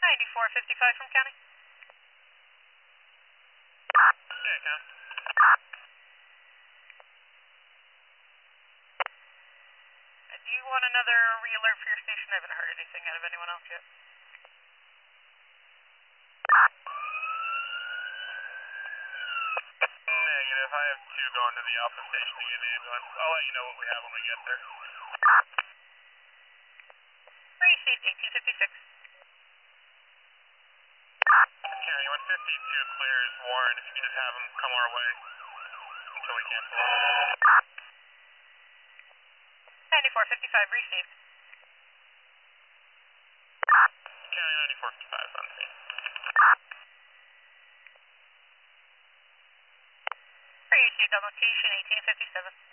9455 from County. Yeah, County. Do you want another re-alert for your station? I haven't heard anything out of anyone else yet. Negative. I have 2 going to the Alpha station to get an ambulance. I'll let you know what we have when we get there. Received 1856. County 152 clears Warren. If you could just have him come our way until we cancel it. 9455 received. County 9455 is on scene. Received on location 1857.